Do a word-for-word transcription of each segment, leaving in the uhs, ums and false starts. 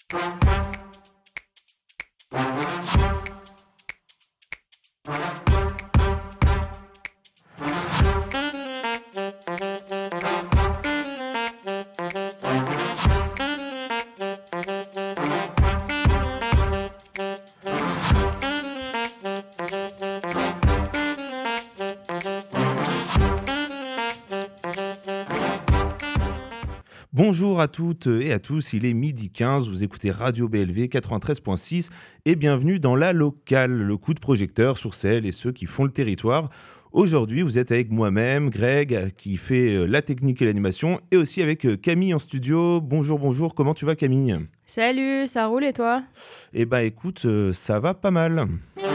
Bonjour à toutes et à tous, il est midi quinze, vous écoutez Radio B L V quatre-vingt-treize virgule six et bienvenue dans La Locale, le coup de projecteur sur celles et ceux qui font le territoire. Aujourd'hui, vous êtes avec moi-même, Greg, qui fait la technique et l'animation, et aussi avec Camille en studio. Bonjour, bonjour, comment tu vas Camille ? Salut, ça roule et toi ? Eh ben écoute, euh, ça va pas mal.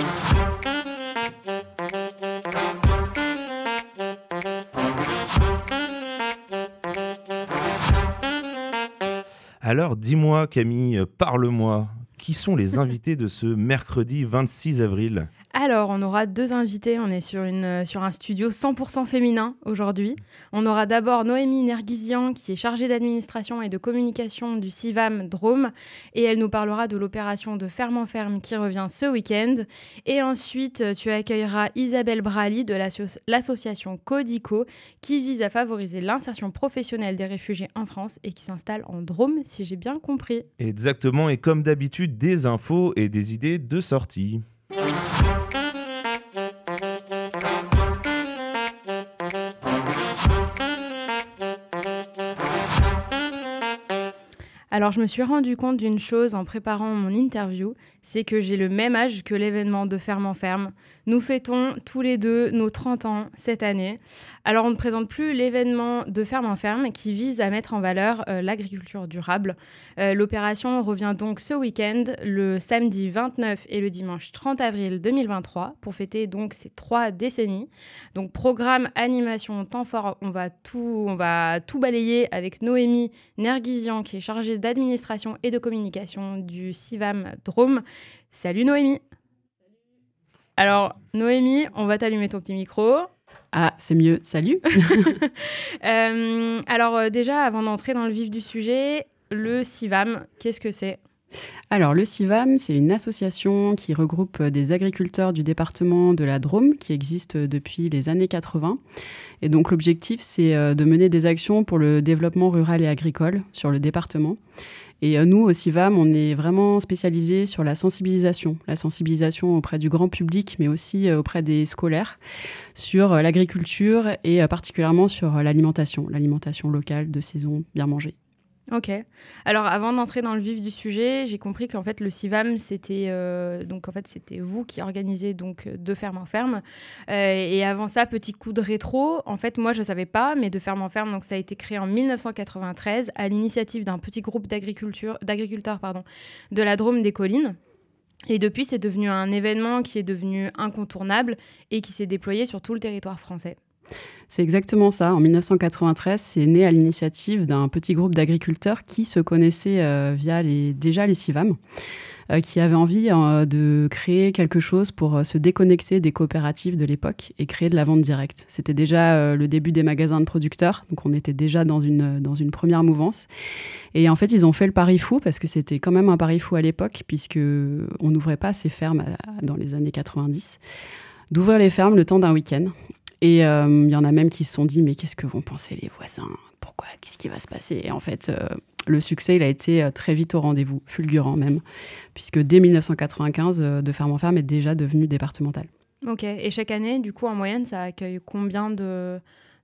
Alors dis-moi Camille, parle-moi, qui sont les invités de ce mercredi vingt-six avril ? Alors, on aura deux invités, on est sur, une, sur un studio cent pour cent féminin aujourd'hui. On aura d'abord Noémie Nerguisian qui est chargée d'administration et de communication du CIVAM Drôme et elle nous parlera de l'opération de Ferme en Ferme qui revient ce week-end. Et ensuite, tu accueilleras Isabelle Brali de l'asso- l'association Codico qui vise à favoriser l'insertion professionnelle des réfugiés en France et qui s'installe en Drôme, si j'ai bien compris. Exactement, et comme d'habitude, des infos et des idées de sortie. Alors, je me suis rendu compte d'une chose en préparant mon interview, c'est que j'ai le même âge que l'événement de Ferme en Ferme. Nous fêtons tous les deux nos trente ans cette année. Alors, on ne présente plus l'événement de Ferme en Ferme qui vise à mettre en valeur euh, l'agriculture durable. Euh, l'opération revient donc ce week-end, le samedi vingt-neuf et le dimanche trente avril deux mille vingt-trois, pour fêter donc ces trois décennies. Donc, programme, animation, temps fort, on va tout, on va tout balayer avec Noémie Nerguisian qui est chargée d'administration et de communication du CIVAM Drôme. Salut Noémie. Alors Noémie, on va t'allumer ton petit micro. Ah, c'est mieux, salut. euh, Alors euh, déjà, avant d'entrer dans le vif du sujet, le CIVAM, qu'est-ce que c'est ? Alors, le CIVAM, c'est une association qui regroupe des agriculteurs du département de la Drôme qui existe depuis les années quatre-vingts. Et donc, l'objectif, c'est de mener des actions pour le développement rural et agricole sur le département. Et nous, au CIVAM, on est vraiment spécialisés sur la sensibilisation, la sensibilisation auprès du grand public, mais aussi auprès des scolaires, sur l'agriculture et particulièrement sur l'alimentation, l'alimentation locale de saison, bien mangée. Ok. Alors, avant d'entrer dans le vif du sujet, j'ai compris qu'en fait, le CIVAM, c'était, euh, donc, en fait, c'était vous qui organisez donc, de Ferme en Ferme. Euh, et avant ça, petit coup de rétro, en fait, moi, je ne savais pas, mais de Ferme en Ferme, donc, ça a été créé en dix-neuf cent quatre-vingt-treize à l'initiative d'un petit groupe d'agriculture, d'agriculteurs pardon, de la Drôme des Collines. Et depuis, c'est devenu un événement qui est devenu incontournable et qui s'est déployé sur tout le territoire français. C'est exactement ça. En dix-neuf cent quatre-vingt-treize, c'est né à l'initiative d'un petit groupe d'agriculteurs qui se connaissaient euh, via les, déjà les CIVAM, euh, qui avaient envie euh, de créer quelque chose pour euh, se déconnecter des coopératives de l'époque et créer de la vente directe. C'était déjà euh, le début des magasins de producteurs, donc on était déjà dans une, dans une première mouvance. Et en fait, ils ont fait le pari fou, parce que c'était quand même un pari fou à l'époque, puisqu'on n'ouvrait pas ces fermes à, dans les années quatre-vingt-dix, d'ouvrir les fermes le temps d'un week-end. Et il euh, y en a même qui se sont dit « mais qu'est-ce que vont penser les voisins ? Pourquoi ? Qu'est-ce qui va se passer ?» Et en fait, euh, le succès, il a été très vite au rendez-vous, fulgurant même, puisque dès dix-neuf cent quatre-vingt-quinze, euh, de Ferme en Ferme est déjà devenu départemental. Ok. Et chaque année, du coup, en moyenne, ça accueille combien de,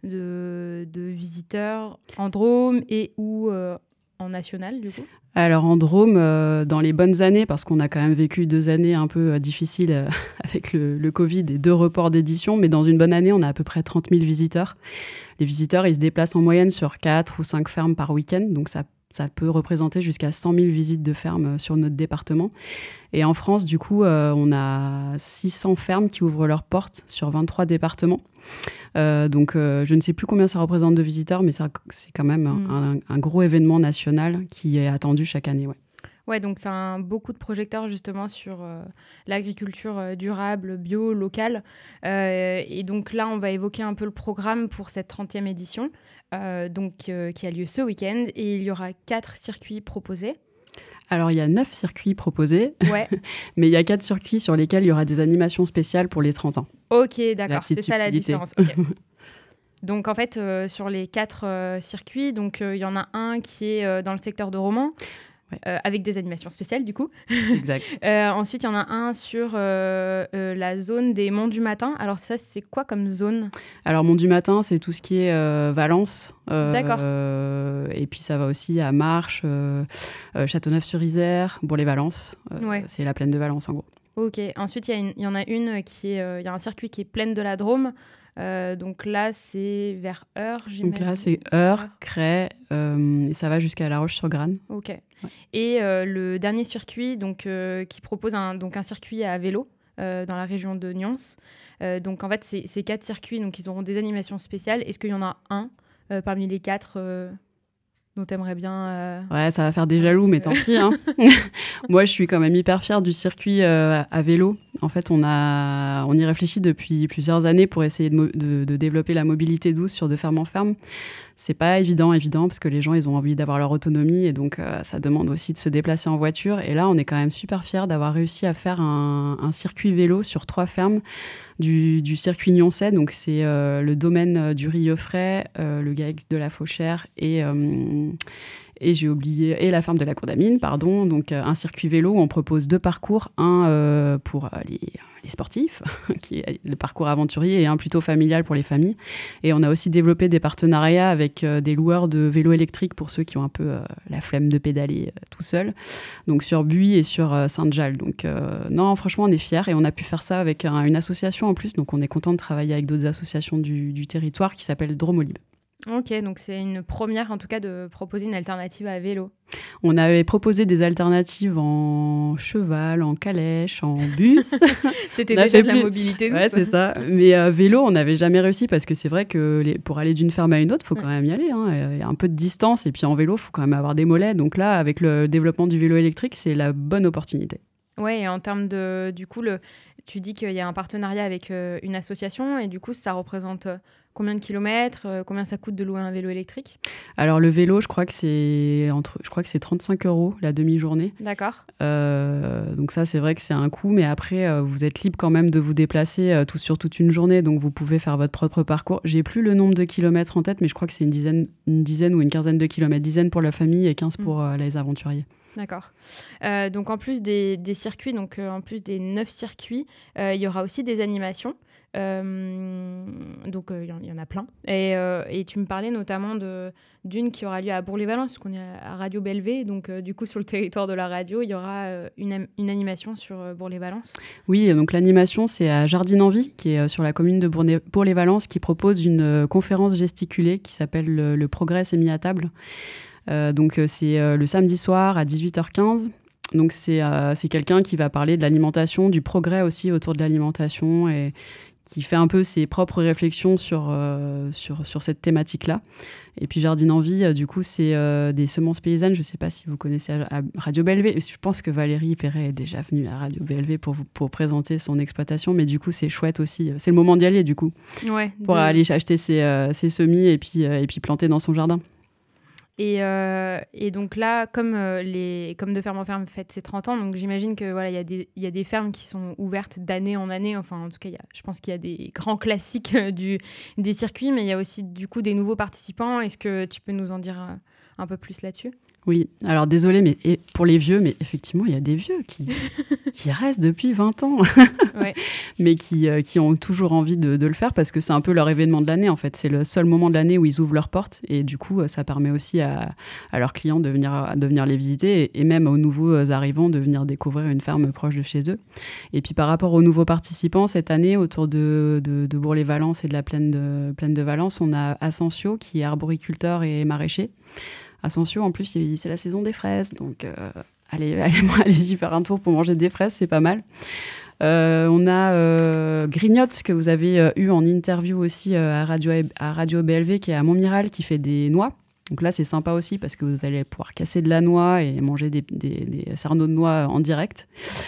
de, de visiteurs en Drôme et ou euh, en national, du coup ? Alors en Drôme, euh, dans les bonnes années, parce qu'on a quand même vécu deux années un peu euh, difficiles euh, avec le, le Covid et deux reports d'édition, mais dans une bonne année, on a à peu près trente mille visiteurs. Les visiteurs, ils se déplacent en moyenne sur quatre ou cinq fermes par week-end, donc ça, ça peut représenter jusqu'à cent mille visites de fermes sur notre département. Et en France, du coup, euh, on a six cents fermes qui ouvrent leurs portes sur vingt-trois départements. Euh, donc, euh, je ne sais plus combien ça représente de visiteurs, mais ça, c'est quand même Mmh. un, un gros événement national qui est attendu chaque année. Ouais. Ouais, donc c'est un, beaucoup de projecteurs justement sur euh, l'agriculture euh, durable, bio, locale. Euh, et donc là, on va évoquer un peu le programme pour cette trentième édition, euh, donc, euh, qui a lieu ce week-end. Et il y aura quatre circuits proposés. Alors, il y a neuf circuits proposés, Ouais. mais il y a quatre circuits sur lesquels il y aura des animations spéciales pour les trente ans. Ok, d'accord, petite c'est ça la subtilité. différence. Ok. Donc en fait, euh, sur les quatre euh, circuits, donc euh, il y en a un qui est euh, dans le secteur de Romans, Ouais. euh, avec des animations spéciales du coup. Exact. Euh, ensuite, il y en a un sur euh, euh, la zone des Monts du Matin. Alors ça, c'est quoi comme zone? Alors, Mont du Matin, c'est tout ce qui est euh, Valence. Euh, D'accord. euh, et puis, ça va aussi à Marches, euh, euh, Châteauneuf-sur-Isère, Bourg-les-Valences. Euh, Ouais. C'est la plaine de Valence, en gros. Ok. Ensuite, il y, a une- il y en a une qui est, euh, il y a un circuit qui est Plaine de la Drôme. Euh, donc là, c'est vers Eure, j'imagine. Donc là, c'est Eure, Cray, euh, et ça va jusqu'à La Roche-sur-Grane. Ok. Et euh, le dernier circuit, donc, euh, qui propose un, donc un circuit à vélo euh, dans la région de Nyons. Euh, donc en fait, c'est c'est quatre circuits, donc ils auront des animations spéciales. Est-ce qu'il y en a un euh, parmi les quatre euh, dont t'aimerais bien euh, Ouais, ça va faire des jaloux, mais tant pis. Hein. Moi, je suis quand même hyper fière du circuit euh, à vélo. En fait, on, a, on y réfléchit depuis plusieurs années pour essayer de, mo- de, de développer la mobilité douce sur de ferme en ferme. C'est pas évident, évident, parce que les gens, ils ont envie d'avoir leur autonomie et donc euh, ça demande aussi de se déplacer en voiture. Et là, on est quand même super fiers d'avoir réussi à faire un, un circuit vélo sur trois fermes du, du circuit Nyonçais. Donc, c'est euh, le domaine euh, du Rieufray, euh, le G A X de la Fauchère et... Euh, Et j'ai oublié, et la ferme de la Courdamine, pardon. Donc, euh, un circuit vélo où on propose deux parcours, un euh, pour euh, les, les sportifs, qui est le parcours aventurier, et un plutôt familial pour les familles. Et on a aussi développé des partenariats avec euh, des loueurs de vélos électriques pour ceux qui ont un peu euh, la flemme de pédaler euh, tout seul. Donc, sur Buis et sur euh, Sainte-Jalle. Donc, euh, non, franchement, on est fiers. Et on a pu faire ça avec un- une association en plus. Donc, on est content de travailler avec d'autres associations du, du territoire qui s'appelle Dromolib. Ok, donc c'est une première en tout cas de proposer une alternative à vélo. On avait proposé des alternatives en cheval, en calèche, en bus. C'était On a déjà fait de la plus- mobilité douce. Ouais, c'est ça. Mais euh, vélo, on n'avait jamais réussi parce que c'est vrai que les- pour aller d'une ferme à une autre, il faut quand même y aller. hein. Il y a un peu de distance et puis en vélo, il faut quand même avoir des mollets. Donc là, avec le développement du vélo électrique, c'est la bonne opportunité. Ouais, et en termes de, du coup, le, tu dis qu'il y a un partenariat avec euh, une association et du coup, ça représente euh, combien de kilomètres, euh, combien ça coûte de louer un vélo électrique? Alors le vélo, je crois que c'est entre, je crois que c'est trente-cinq euros la demi-journée. D'accord. Euh, donc ça, c'est vrai que c'est un coût, mais après, euh, vous êtes libre quand même de vous déplacer euh, tout, sur toute une journée, donc vous pouvez faire votre propre parcours. J'ai plus le nombre de kilomètres en tête, mais je crois que c'est une dizaine, une dizaine ou une quinzaine de kilomètres, dizaine pour la famille et quinze pour euh, les aventuriers. D'accord. Euh, donc en plus des, des circuits, donc euh, en plus des neuf circuits, euh, il y aura aussi des animations. Euh, donc euh, il y en- il y, en a plein. Et, euh, et tu me parlais notamment de, d'une qui aura lieu à Bourg-les-Valences, parce qu'on est à Radio Bellevée. Donc euh, du coup sur le territoire de la radio, il y aura euh, une, am- une animation sur euh, Bourg-les-Valences. Oui, donc l'animation, c'est à Jardine-en-Vie, qui est euh, sur la commune de Bourne- Bourg-les-Valences, qui propose une euh, conférence gesticulée qui s'appelle le, le Progrès s'est mis à table. Euh, donc euh, c'est euh, le samedi soir à dix-huit heures quinze. Donc c'est euh, c'est quelqu'un qui va parler de l'alimentation, du progrès aussi autour de l'alimentation et qui fait un peu ses propres réflexions sur, euh, sur, sur cette thématique-là. Et puis Jardine en Vie, euh, du coup, c'est euh, des semences paysannes. Je ne sais pas si vous connaissez à, à Radio Bellevée. Je pense que Valérie Perret est déjà venue à Radio Bellevée pour, vous, pour présenter son exploitation. Mais du coup, c'est chouette aussi. C'est le moment d'y aller, du coup, Ouais, pour de- aller acheter ses, euh, ses semis et puis, euh, et puis planter dans son jardin. Et, euh, et donc là, comme, euh, les, comme De Ferme en Ferme fête ses trente ans, donc j'imagine que voilà, il y a des- il y a des fermes qui sont ouvertes d'année en année. Enfin, en tout cas, il y a- je pense qu'il y a des grands classiques euh, du, des circuits, mais il y a aussi du coup des nouveaux participants. Est-ce que tu peux nous en dire euh, un peu plus là-dessus? Oui, alors désolé, mais et pour les vieux, mais effectivement, il y a des vieux qui, qui restent depuis vingt ans, Ouais. mais qui, euh, qui ont toujours envie de, de le faire parce que c'est un peu leur événement de l'année, en fait. C'est le seul moment de l'année où ils ouvrent leurs portes et du coup, ça permet aussi à, à leurs clients de venir, de venir les visiter et, et même aux nouveaux arrivants de venir découvrir une ferme proche de chez eux. Et puis par rapport aux nouveaux participants, cette année, autour de, de, de Bourg-les-Valences et de la plaine de, plaine de Valence, on a Asensio qui est arboriculteur et maraîcher. Asensio, en plus, il- c'est la saison des fraises, donc euh, allez, allez, allez-y faire un tour pour manger des fraises, c'est pas mal. Euh, on a euh, Grignotte, que vous avez euh, eu en interview aussi euh, à, Radio, à Radio B L V, qui est à Montmiral, qui fait des noix. Donc là, c'est sympa aussi parce que vous allez pouvoir casser de la noix et manger des, des, des cerneaux de noix en direct.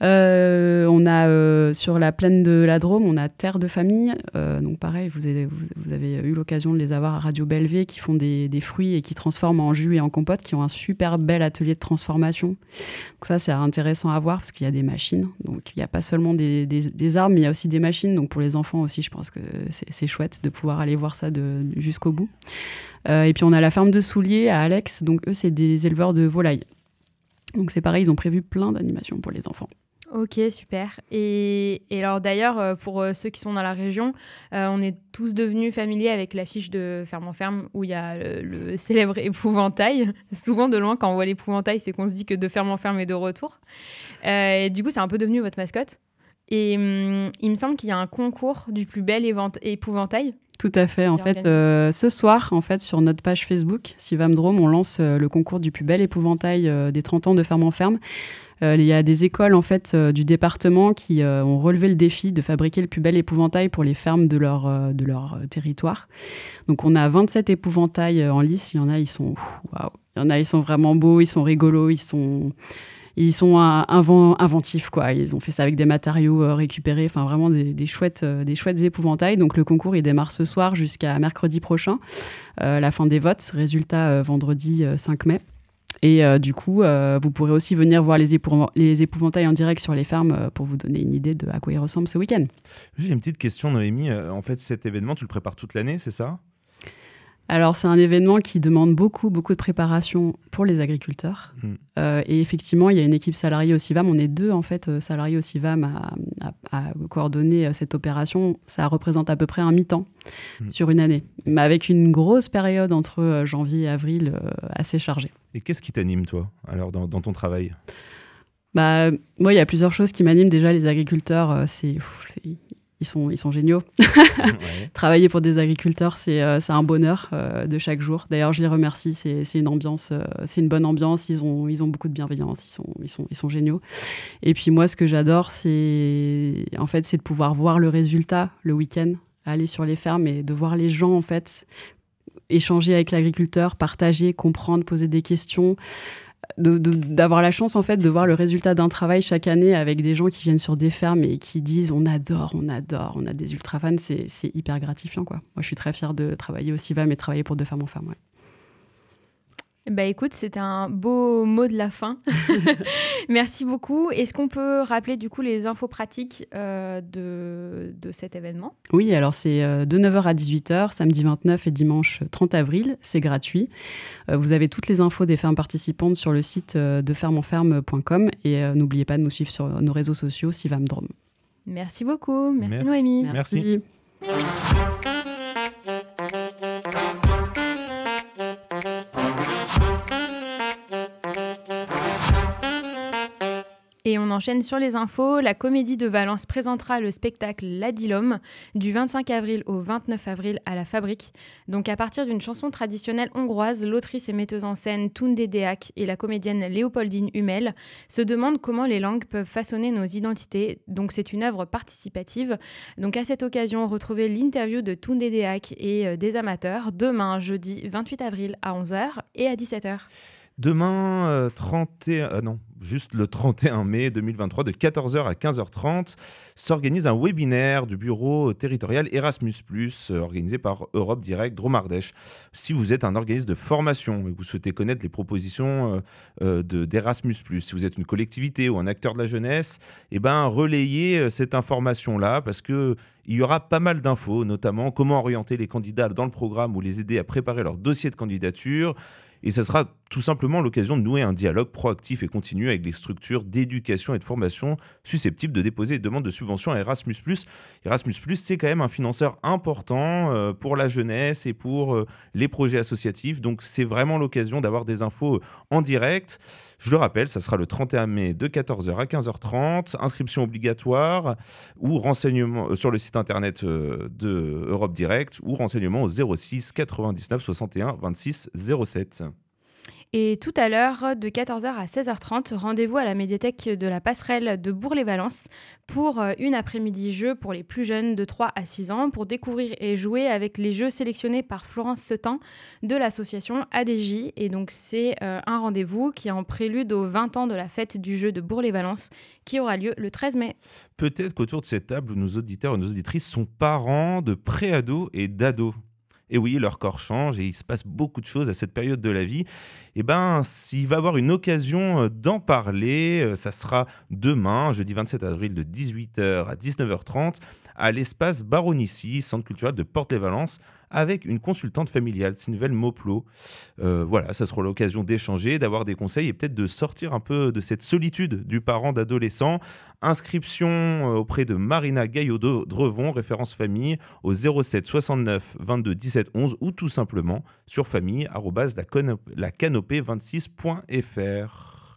Euh, on a euh, sur la plaine de la Drôme, on a Terre de Famille. Euh, donc pareil, vous avez, vous, vous avez eu l'occasion de les avoir à Radio B L V, qui font des, des fruits et qui transforment en jus et en compote, qui ont un super bel atelier de transformation. Donc ça, c'est intéressant à voir parce qu'il y a des machines. Donc il n'y a pas seulement des, des, des arbres, mais il y a aussi des machines. Donc pour les enfants aussi, je pense que c'est, c'est chouette de pouvoir aller voir ça de, jusqu'au bout. Euh, et puis on a la ferme de Souliers à Alex. Donc eux, c'est des éleveurs de volailles. Donc c'est pareil, ils ont prévu plein d'animations pour les enfants. Ok, super. Et, et alors d'ailleurs, pour ceux qui sont dans la région, euh, on est tous devenus familiers avec l'affiche de Ferme en Ferme où il y a le, le célèbre épouvantail. Souvent, de loin, quand on voit l'épouvantail, c'est qu'on se dit que de Ferme en Ferme est de retour. Euh, et du coup, c'est un peu devenu votre mascotte. Et hum, il me semble qu'il y a un concours du plus bel évent- épouvantail. Tout à fait. En fait, euh, ce soir, en fait, sur notre page Facebook, Sivam Drôme, on lance euh, le concours du plus bel épouvantail euh, des trente ans de Ferme en Ferme. Euh, il y a des écoles en fait euh, du département qui euh, ont relevé le défi de fabriquer le plus bel épouvantail pour les fermes de leur, euh, de leur euh, territoire. Donc on a vingt-sept épouvantails euh, en lice. Il y en a, ils sont waouh. Il y en a, ils sont vraiment beaux, ils sont rigolos, ils sont ils sont un, invent, inventifs quoi. Ils ont fait ça avec des matériaux euh, récupérés. Enfin vraiment des, des chouettes euh, des chouettes épouvantails. Donc le concours il démarre ce soir jusqu'à mercredi prochain. Euh, la fin des votes. Résultat euh, vendredi euh, cinq mai. Et euh, du coup, euh, vous pourrez aussi venir voir les, épouv- les épouvantails en direct sur les fermes euh, pour vous donner une idée de à quoi ils ressemblent ce week-end. J'ai une petite question, Noémie. Euh, en fait, cet événement, tu le prépares toute l'année, c'est ça ? Alors, c'est un événement qui demande beaucoup, beaucoup de préparation pour les agriculteurs. Mmh. Euh, et effectivement, il y a une équipe salariée au Sivam. On est deux, en fait, euh, salariés au Sivam à, à, à coordonner euh, cette opération. Ça représente à peu près un mi-temps mmh. sur une année, mais avec une grosse période entre euh, janvier et avril euh, assez chargée. Et qu'est-ce qui t'anime, toi, alors, dans, dans ton travail ? Bah, moi, il y a plusieurs choses qui m'animent. Déjà, les agriculteurs, euh, c'est... c'est... Ils sont, ils sont géniaux. Ouais. Travailler pour des agriculteurs, c'est, euh, c'est un bonheur euh, de chaque jour. D'ailleurs, je les remercie. C'est, c'est une ambiance, euh, c'est une bonne ambiance. Ils ont, ils ont beaucoup de bienveillance. Ils sont, ils sont, ils sont géniaux. Et puis moi, ce que j'adore, c'est, en fait, c'est de pouvoir voir le résultat le week-end, aller sur les fermes et de voir les gens, en fait, échanger avec l'agriculteur, partager, comprendre, poser des questions. De, de, d'avoir la chance en fait de voir le résultat d'un travail chaque année avec des gens qui viennent sur des fermes et qui disent on adore, on adore, on a des ultra fans, c'est, c'est hyper gratifiant quoi. Moi je suis très fière de travailler au Sivam et de travailler pour De Ferme en Ferme. Ouais. Bah écoute, c'était un beau mot de la fin. Merci beaucoup. Est-ce qu'on peut rappeler du coup les infos pratiques euh, de, de cet événement ? Oui, alors c'est euh, de neuf heures à dix-huit heures, samedi vingt-neuf et dimanche trente avril. C'est gratuit. Euh, vous avez toutes les infos des fermes participantes sur le site euh, de ferme en ferme point com et euh, n'oubliez pas de nous suivre sur nos réseaux sociaux Sivam Drôme. Merci beaucoup. Merci, Merci. Noémie. Merci. Merci. Et on enchaîne sur les infos. La Comédie de Valence présentera le spectacle L'Adilhomme du vingt-cinq avril au vingt-neuf avril à la Fabrique. Donc à partir d'une chanson traditionnelle hongroise, l'autrice et metteuse en scène Tunde Deák et la comédienne Léopoldine Hummel se demandent comment les langues peuvent façonner nos identités. Donc c'est une œuvre participative. Donc à cette occasion, retrouvez l'interview de Tunde Deák et euh, des amateurs demain, jeudi vingt-huit avril à onze heures et à dix-sept heures. Demain, euh, trente et un, euh, non, juste le trente et un mai deux mille vingt-trois, de quatorze heures à quinze heures trente, s'organise un webinaire du bureau territorial Erasmus plus, euh, organisé par Europe Direct Drôme-Ardèche. Si vous êtes un organisme de formation et que vous souhaitez connaître les propositions euh, euh, de, d'Erasmus plus, si vous êtes une collectivité ou un acteur de la jeunesse, eh ben, relayez euh, cette information-là parce que il y aura pas mal d'infos, notamment comment orienter les candidats dans le programme ou les aider à préparer leur dossier de candidature. Et ce sera tout simplement l'occasion de nouer un dialogue proactif et continu avec les structures d'éducation et de formation susceptibles de déposer des demandes de subvention à Erasmus plus. Erasmus plus, c'est quand même un financeur important euh, pour la jeunesse et pour euh, les projets associatifs. Donc, c'est vraiment l'occasion d'avoir des infos en direct. Je le rappelle, ça sera le trente et un mai de quatorze heures à quinze heures trente. Inscription obligatoire ou renseignement euh, sur le site internet euh, de Europe Direct ou renseignement au zéro six quatre-vingt-dix-neuf soixante et un vingt-six zéro sept. Et tout à l'heure, de quatorze heures à seize heures trente, rendez-vous à la médiathèque de la Passerelle de Bourg-les-Valences pour euh, une après-midi jeu pour les plus jeunes de trois à six ans pour découvrir et jouer avec les jeux sélectionnés par Florence Setan de l'association A D J. Et donc c'est euh, un rendez-vous qui est en prélude aux vingt ans de la fête du jeu de Bourg-les-Valences qui aura lieu le treize mai. Peut-être qu'autour de cette table, nos auditeurs et nos auditrices sont parents de pré-ados et d'ados. Et oui, leur corps change et il se passe beaucoup de choses à cette période de la vie. Et ben, s'il va y avoir une occasion euh, d'en parler, euh, ça sera demain, jeudi vingt-sept avril, de dix-huit heures à dix-neuf heures trente, à l'espace Baronissi, centre culturel de Porte-les-Valences, avec une consultante familiale, Sylvaine Mauplot. Euh, voilà, ça sera l'occasion d'échanger, d'avoir des conseils et peut-être de sortir un peu de cette solitude du parent d'adolescent. Inscription euh, auprès de Marina Gaillot-Drevon, référence famille, au zéro sept soixante-neuf vingt-deux dix-sept onze ou tout simplement sur famille arobase la canopée vingt-six point f r.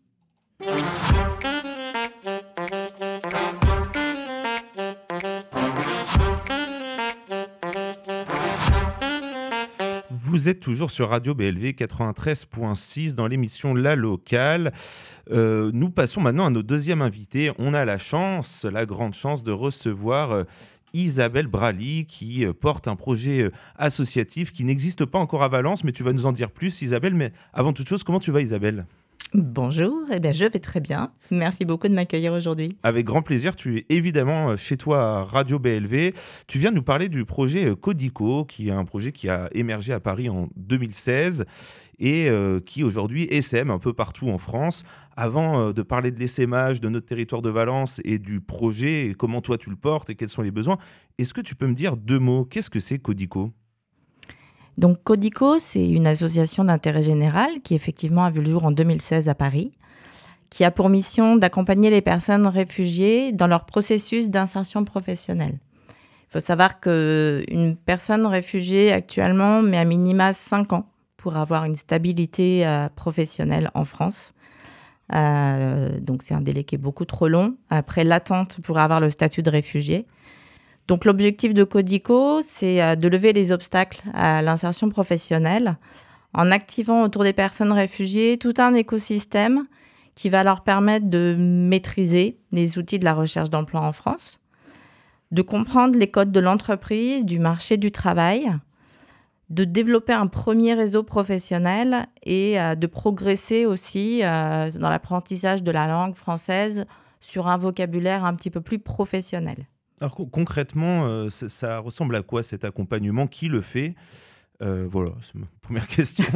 Vous êtes toujours sur Radio B L V quatre-vingt-treize point six dans l'émission La Locale. Euh, nous passons maintenant à notre deuxième invité. On a la chance, la grande chance de recevoir euh, Isabelle Brali qui euh, porte un projet euh, associatif qui n'existe pas encore à Valence, mais tu vas nous en dire plus, Isabelle. Mais avant toute chose, comment tu vas, Isabelle ? Bonjour, eh bien, je vais très bien. Merci beaucoup de m'accueillir aujourd'hui. Avec grand plaisir, tu es évidemment chez toi à Radio B L V. Tu viens nous parler du projet Codico, qui est un projet qui a émergé à Paris en deux mille seize et euh, qui aujourd'hui essaime un peu partout en France. Avant euh, de parler de l'essaimage de notre territoire de Valence et du projet, et comment toi tu le portes et quels sont les besoins, est-ce que tu peux me dire deux mots ? Qu'est-ce que c'est Codico ? Donc Codico, c'est une association d'intérêt général qui effectivement a vu le jour en deux mille seize à Paris, qui a pour mission d'accompagner les personnes réfugiées dans leur processus d'insertion professionnelle. Il faut savoir qu'une personne réfugiée actuellement met à minima cinq ans pour avoir une stabilité euh, professionnelle en France. Euh, donc c'est un délai qui est beaucoup trop long. Après l'attente pour avoir le statut de réfugié. Donc l'objectif de Codico, c'est de lever les obstacles à l'insertion professionnelle en activant autour des personnes réfugiées tout un écosystème qui va leur permettre de maîtriser les outils de la recherche d'emploi en France, de comprendre les codes de l'entreprise, du marché du travail, de développer un premier réseau professionnel et de progresser aussi dans l'apprentissage de la langue française sur un vocabulaire un petit peu plus professionnel. Alors concrètement, euh, ça, ça ressemble à quoi cet accompagnement ? Qui le fait ? euh, Voilà, c'est ma première question.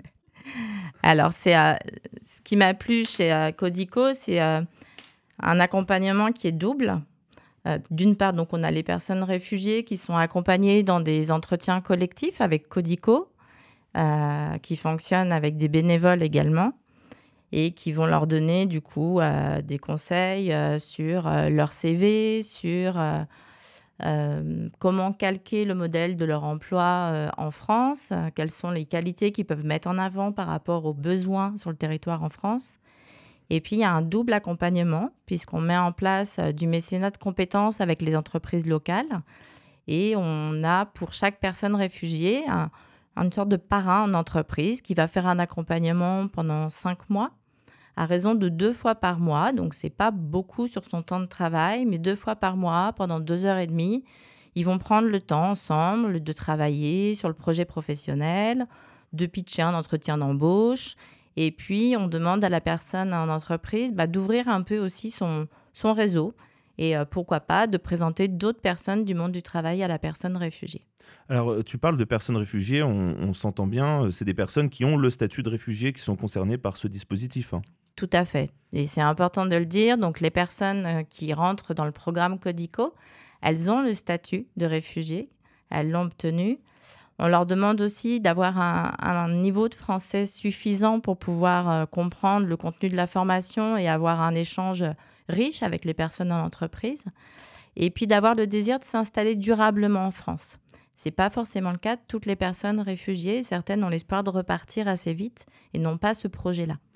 Alors, c'est, euh, ce qui m'a plu chez euh, Codico, c'est euh, un accompagnement qui est double. Euh, d'une part, donc, on a les personnes réfugiées qui sont accompagnées dans des entretiens collectifs avec Codico, euh, qui fonctionnent avec des bénévoles également, et qui vont leur donner du coup euh, des conseils euh, sur euh, leur C V, sur euh, euh, comment calquer le modèle de leur emploi euh, en France, euh, quelles sont les qualités qu'ils peuvent mettre en avant par rapport aux besoins sur le territoire en France. Et puis, il y a un double accompagnement, puisqu'on met en place euh, du mécénat de compétences avec les entreprises locales. Et on a pour chaque personne réfugiée un, une sorte de parrain en entreprise qui va faire un accompagnement pendant cinq mois. À raison de deux fois par mois, donc c'est pas beaucoup sur son temps de travail, mais deux fois par mois, pendant deux heures et demie, ils vont prendre le temps ensemble de travailler sur le projet professionnel, de pitcher un entretien d'embauche, et puis on demande à la personne en entreprise bah, d'ouvrir un peu aussi son, son réseau, et euh, pourquoi pas de présenter d'autres personnes du monde du travail à la personne réfugiée. Alors, tu parles de personnes réfugiées, on, on s'entend bien, c'est des personnes qui ont le statut de réfugié qui sont concernées par ce dispositif. Hein. Tout à fait. Et c'est important de le dire. Donc, les personnes qui rentrent dans le programme Codico, elles ont le statut de réfugié. Elles l'ont obtenu. On leur demande aussi d'avoir un, un niveau de français suffisant pour pouvoir euh, comprendre le contenu de la formation et avoir un échange riche avec les personnes en entreprise. Et puis, d'avoir le désir de s'installer durablement en France. Ce n'est pas forcément le cas de toutes les personnes réfugiées. Certaines ont l'espoir de repartir assez vite et n'ont pas ce projet-là.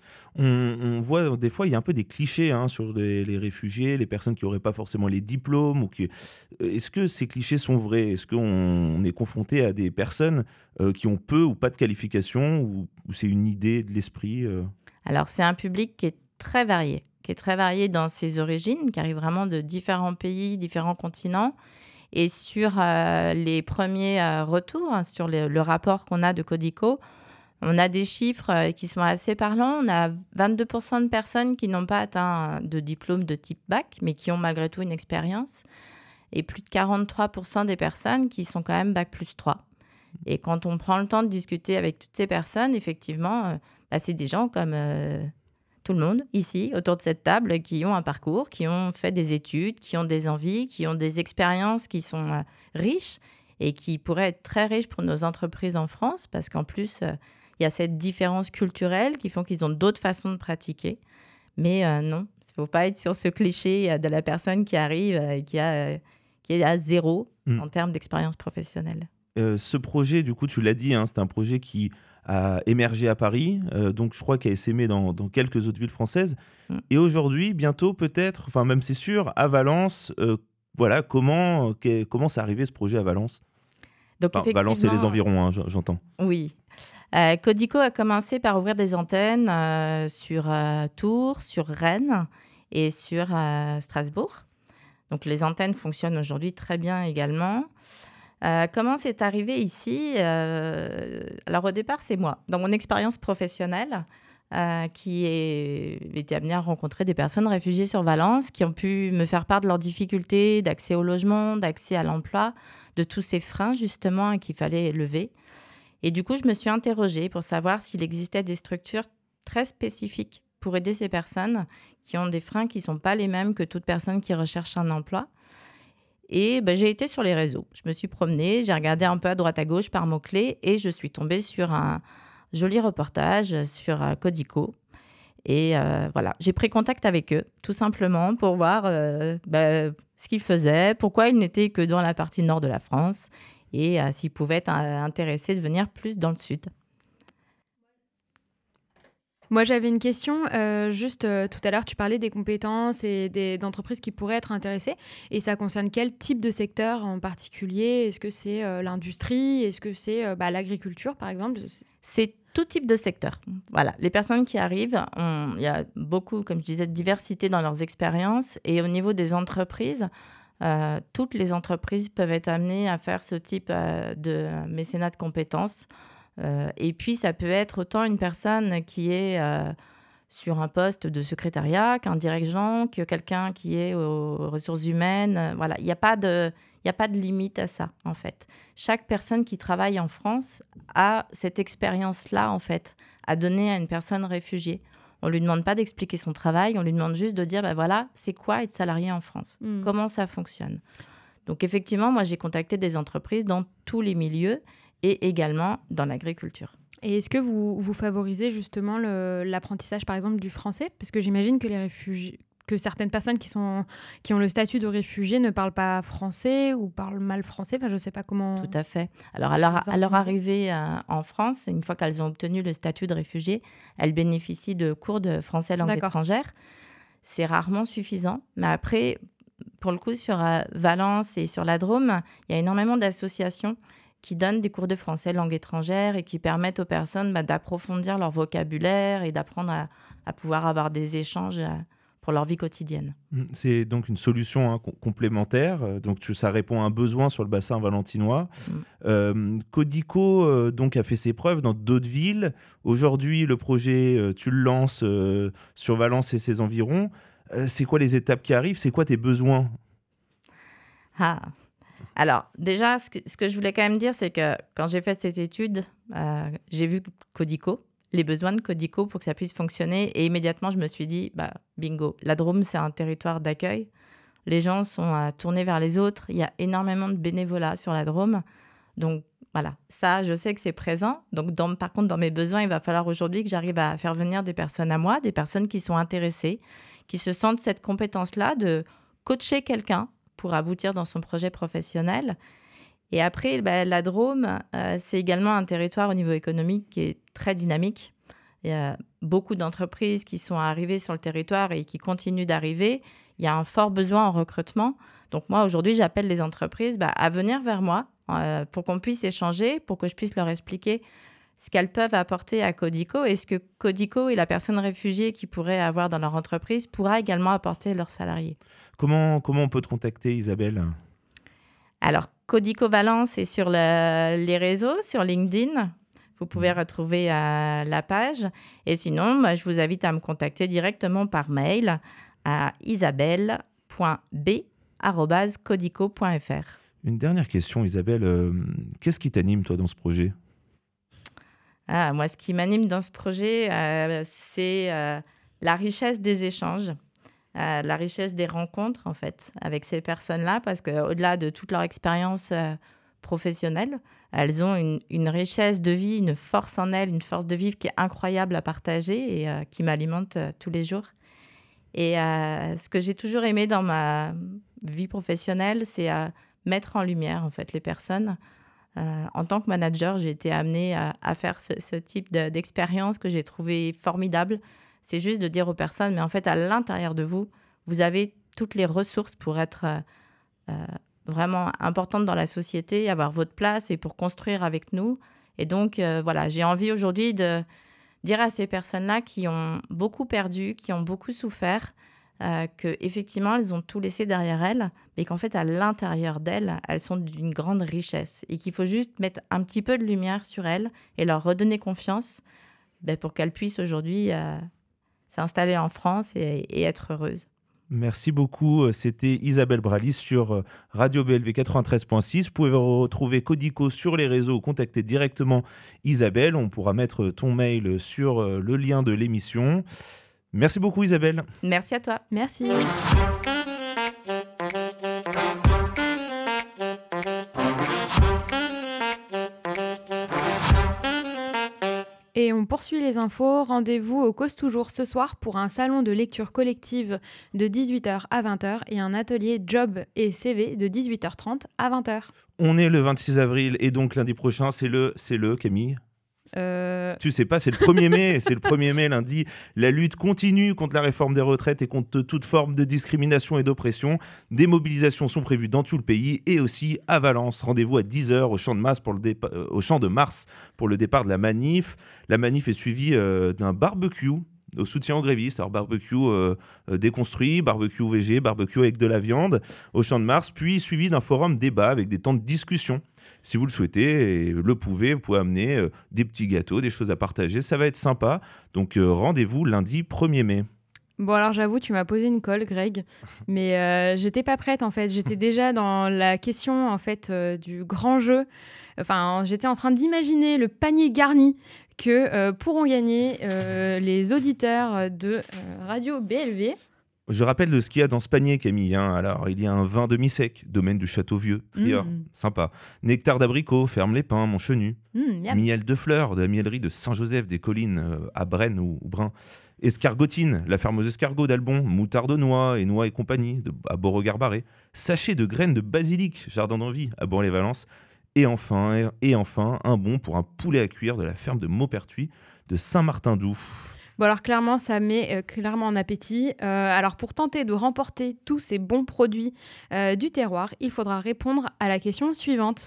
On, on voit des fois, il y a un peu des clichés hein, sur les, les réfugiés, les personnes qui n'auraient pas forcément les diplômes. Ou qui... Est-ce que ces clichés sont vrais? Est-ce qu'on on est confronté à des personnes euh, qui ont peu ou pas de qualifications, ou, ou c'est une idée de l'esprit euh... Alors, c'est un public qui est très varié, qui est très varié dans ses origines, qui arrive vraiment de différents pays, différents continents. Et sur euh, les premiers euh, retours, hein, sur le, le rapport qu'on a de Codico, on a des chiffres euh, qui sont assez parlants. On a vingt-deux pour cent de personnes qui n'ont pas atteint de diplôme de type bac, mais qui ont malgré tout une expérience. Et plus de quarante-trois pour cent des personnes qui sont quand même bac plus trois. Et quand on prend le temps de discuter avec toutes ces personnes, effectivement, euh, bah, c'est des gens comme... Euh, tout le monde, ici, autour de cette table, qui ont un parcours, qui ont fait des études, qui ont des envies, qui ont des expériences qui sont euh, riches et qui pourraient être très riches pour nos entreprises en France, parce qu'en plus, il euh, y a cette différence culturelle qui font qu'ils ont d'autres façons de pratiquer. Mais euh, non, il ne faut pas être sur ce cliché euh, de la personne qui arrive et euh, qui, a, qui est à zéro mmh. en termes d'expérience professionnelle. Euh, ce projet, du coup, tu l'as dit, hein, c'est un projet qui a émergé à Paris, euh, donc je crois qu'il a essaimé dans, dans quelques autres villes françaises. Mm. Et aujourd'hui, bientôt peut-être, enfin même c'est sûr, à Valence, euh, voilà, comment, qu'est, comment c'est arrivé ce projet à Valence? Donc, enfin, effectivement, Valence et les environs, hein, j'entends. Oui. Euh, Codico a commencé par ouvrir des antennes euh, sur euh, Tours, sur Rennes et sur euh, Strasbourg. Donc les antennes fonctionnent aujourd'hui très bien également. Euh, comment c'est arrivé ici? euh, Alors au départ, c'est moi, dans mon expérience professionnelle, euh, qui est, été amenée à rencontrer des personnes réfugiées sur Valence, qui ont pu me faire part de leurs difficultés d'accès au logement, d'accès à l'emploi, de tous ces freins justement qu'il fallait lever. Et du coup, je me suis interrogée pour savoir s'il existait des structures très spécifiques pour aider ces personnes qui ont des freins qui ne sont pas les mêmes que toute personne qui recherche un emploi. Et ben, j'ai été sur les réseaux. Je me suis promenée, j'ai regardé un peu à droite à gauche par mots-clés et je suis tombée sur un joli reportage sur euh, Codico. Et euh, voilà, j'ai pris contact avec eux, tout simplement, pour voir euh, ben, ce qu'ils faisaient, pourquoi ils n'étaient que dans la partie nord de la France et euh, s'ils pouvaient être euh, intéressés de venir plus dans le sud. Moi, j'avais une question. Euh, juste euh, tout à l'heure, tu parlais des compétences et des, d'entreprises qui pourraient être intéressées. Et ça concerne quel type de secteur en particulier? Est-ce que c'est euh, l'industrie? Est-ce que c'est euh, bah, l'agriculture, par exemple? C'est tout type de secteur. Voilà. Les personnes qui arrivent, il y a beaucoup, comme je disais, de diversité dans leurs expériences. Et au niveau des entreprises, euh, toutes les entreprises peuvent être amenées à faire ce type euh, de mécénat de compétences. Euh, et puis, ça peut être autant une personne qui est euh, sur un poste de secrétariat qu'un dirigeant, que quelqu'un qui est aux ressources humaines. Voilà, il n'y a pas de, il n'y a pas de limite à ça, en fait. Chaque personne qui travaille en France a cette expérience-là, en fait, à donner à une personne réfugiée. On ne lui demande pas d'expliquer son travail, on lui demande juste de dire, ben voilà, c'est quoi être salarié en France? Mmh. Comment ça fonctionne? Donc, effectivement, moi, j'ai contacté des entreprises dans tous les milieux et également dans l'agriculture. Et est-ce que vous, vous favorisez justement le, l'apprentissage, par exemple, du français? Parce que j'imagine que les réfugiés, que certaines personnes qui, sont, qui ont le statut de réfugiés ne parlent pas français ou parlent mal français. Enfin, je ne sais pas comment... Tout à fait. Alors, à leur, à leur arrivée euh, en France, une fois qu'elles ont obtenu le statut de réfugié, elles bénéficient de cours de français langue D'accord. étrangère. C'est rarement suffisant. Mais après, pour le coup, sur euh, Valence et sur la Drôme, il y a énormément d'associations qui donnent des cours de français langue étrangère et qui permettent aux personnes bah, d'approfondir leur vocabulaire et d'apprendre à, à pouvoir avoir des échanges euh, pour leur vie quotidienne. C'est donc une solution hein, complémentaire. Donc tu, ça répond à un besoin sur le bassin valentinois. Mm. Euh, Codico euh, donc, a fait ses preuves dans d'autres villes. Aujourd'hui, le projet, euh, tu le lances euh, sur Valence et ses environs. Euh, c'est quoi les étapes qui arrivent? C'est quoi tes besoins? Ah Alors, déjà, ce que, ce que je voulais quand même dire, c'est que quand j'ai fait cette étude, euh, j'ai vu Codico, les besoins de Codico pour que ça puisse fonctionner. Et immédiatement, je me suis dit, bah, bingo, la Drôme, c'est un territoire d'accueil. Les gens sont euh, tournés vers les autres. Il y a énormément de bénévolat sur la Drôme. Donc, voilà, ça, je sais que c'est présent. Donc, dans, par contre, dans mes besoins, il va falloir aujourd'hui que j'arrive à faire venir des personnes à moi, des personnes qui sont intéressées, qui se sentent cette compétence-là de coacher quelqu'un pour aboutir dans son projet professionnel. Et après, bah, la Drôme, euh, c'est également un territoire au niveau économique qui est très dynamique. Il y a beaucoup d'entreprises qui sont arrivées sur le territoire et qui continuent d'arriver. Il y a un fort besoin en recrutement. Donc moi, aujourd'hui, j'appelle les entreprises bah, à venir vers moi euh, pour qu'on puisse échanger, pour que je puisse leur expliquer ce qu'elles peuvent apporter à Codico et ce que Codico et la personne réfugiée qu'ils pourraient avoir dans leur entreprise pourra également apporter à leurs salariés. Comment, comment on peut te contacter, Isabelle ? Alors, Codico Valence est sur le, les réseaux, sur LinkedIn. Vous pouvez retrouver euh, la page. Et sinon, moi, je vous invite à me contacter directement par mail à isabelle point b arobase codico point f r. Une dernière question, Isabelle. Euh, qu'est-ce qui t'anime, toi, dans ce projet ? Ah, moi, ce qui m'anime dans ce projet, euh, c'est euh, la richesse des échanges, euh, la richesse des rencontres, en fait, avec ces personnes-là, parce qu'au-delà de toute leur expérience euh, professionnelle, elles ont une, une richesse de vie, une force en elles, une force de vivre qui est incroyable à partager et euh, qui m'alimente euh, tous les jours. Et euh, ce que j'ai toujours aimé dans ma vie professionnelle, c'est euh, mettre en lumière, en fait, les personnes. Euh, en tant que manager, j'ai été amenée à, à faire ce, ce type de, d'expérience que j'ai trouvé formidable. C'est juste de dire aux personnes, mais en fait, à l'intérieur de vous, vous avez toutes les ressources pour être euh, euh, vraiment importante dans la société, avoir votre place et pour construire avec nous. Et donc, euh, voilà, j'ai envie aujourd'hui de dire à ces personnes-là qui ont beaucoup perdu, qui ont beaucoup souffert, euh, qu'effectivement, elles ont tout laissé derrière elles, mais qu'en fait, à l'intérieur d'elles, elles sont d'une grande richesse et qu'il faut juste mettre un petit peu de lumière sur elles et leur redonner confiance ben, pour qu'elles puissent aujourd'hui euh, s'installer en France et, et être heureuses. Merci beaucoup. C'était Isabelle Bralis sur Radio B L V quatre-vingt-treize point six. Vous pouvez retrouver Codico sur les réseaux, contacter directement Isabelle. On pourra mettre ton mail sur le lien de l'émission. Merci beaucoup, Isabelle. Merci à toi. Merci. Et on poursuit les infos. Rendez-vous au Cause Toujours ce soir pour un salon de lecture collective de dix-huit heures à vingt heures et un atelier Job et C V de dix-huit heures trente à vingt heures. On est le vingt-six avril et donc lundi prochain, c'est le, c'est le Camille Euh... Tu sais pas, c'est le premier mai, c'est le premier mai lundi. La lutte continue contre la réforme des retraites et contre toute forme de discrimination et d'oppression. Des mobilisations sont prévues dans tout le pays et aussi à Valence. Rendez-vous à dix heures au champ de Mars pour le dépa- euh, au champ de Mars pour le départ de la manif. La manif est suivie euh, d'un barbecue au soutien aux grévistes. Alors barbecue euh, euh, déconstruit, barbecue V G, barbecue avec de la viande au champ de Mars, puis suivi d'un forum débat avec des temps de discussion. Si vous le souhaitez et le pouvez, vous pouvez amener euh, des petits gâteaux, des choses à partager. Ça va être sympa. Donc euh, rendez-vous lundi premier mai. Bon alors j'avoue, tu m'as posé une colle, Greg, mais euh, j'étais pas prête en fait. J'étais déjà dans la question en fait euh, du grand jeu. Enfin, j'étais en train d'imaginer le panier garni que euh, pourront gagner euh, les auditeurs de euh, Radio B L V. Je rappelle de ce qu'il y a dans ce panier, Camille. Hein. Alors, il y a un vin demi-sec, domaine du Château Vieux, Trior, Mmh. sympa. Nectar d'abricot, ferme les pins, Montchenu. Mmh, miam. Miel de fleurs, de la miellerie de Saint-Joseph des Collines euh, à Brenne ou, ou Brin. Escargotine, la ferme aux escargots d'Albon. Moutarde aux noix et noix et compagnie de, à Beauregard-Barré. Sachet de graines de basilic, Jardin d'Envie à Bourg-les-Valences. Et enfin, et enfin, un bon pour un poulet à cuire de la ferme de Maupertuis de Saint-Martin-Doux. Bon alors clairement, ça met euh, clairement en appétit. Euh, alors pour tenter de remporter tous ces bons produits euh, du terroir, il faudra répondre à la question suivante.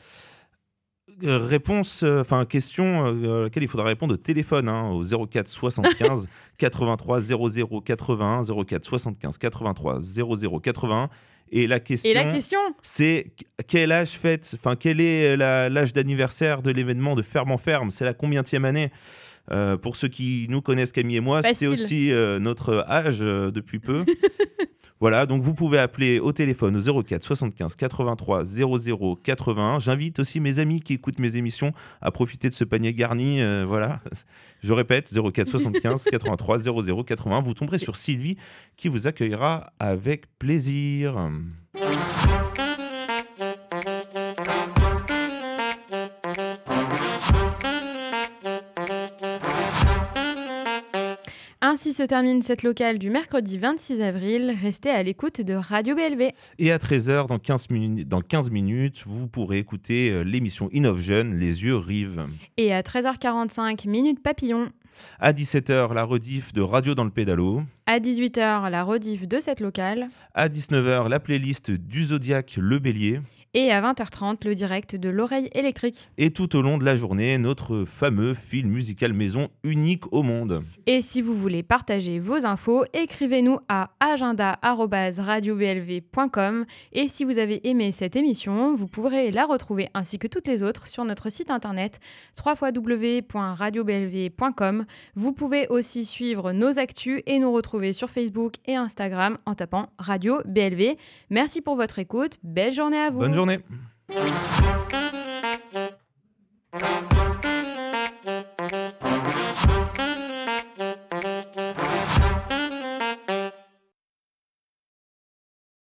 Euh, réponse, enfin euh, question euh, à laquelle il faudra répondre au téléphone hein, au zéro quatre soixante-quinze quatre-vingt-trois zéro zéro quatre-vingt-un zéro quatre soixante-quinze quatre-vingt-trois zéro zéro quatre-vingt-un et la question, Et la question c'est quel âge fête, enfin quel est la, l'âge d'anniversaire de l'événement de Ferme en Ferme, c'est la combienième année? Euh, pour ceux qui nous connaissent, Camille et moi, Facile. c'est aussi euh, notre âge euh, depuis peu. Voilà, donc vous pouvez appeler au téléphone au zéro quatre soixante-quinze quatre-vingt-trois zéro zéro quatre-vingt-un. J'invite aussi mes amis qui écoutent mes émissions à profiter de ce panier garni. Euh, voilà, je répète, zéro quatre soixante-quinze quatre-vingt-trois zéro zéro quatre-vingt-un. Vous tomberez sur Sylvie qui vous accueillera avec plaisir. Ainsi se termine cette locale du mercredi vingt-six avril. Restez à l'écoute de Radio B L V. Et à treize heures, dans quinze minutes, dans quinze minutes, vous pourrez écouter euh, l'émission Innov Jeune, Les yeux rivent. Et à treize heures quarante-cinq, Minute Papillon. À dix-sept heures, la rediff de Radio dans le pédalo. À dix-huit heures, la rediff de cette locale. À dix-neuf heures, la playlist du Zodiac Le Bélier. Et à vingt heures trente, le direct de l'Oreille électrique. Et tout au long de la journée, notre fameux fil musical maison unique au monde. Et si vous voulez partager vos infos, écrivez-nous à agenda arobase radio b l v point com. Et si vous avez aimé cette émission, vous pourrez la retrouver ainsi que toutes les autres sur notre site internet w w w point radio b l v point com. Vous pouvez aussi suivre nos actus et nous retrouver sur Facebook et Instagram en tapant Radio B L V. Merci pour votre écoute. Belle journée à vous. Bonne journée.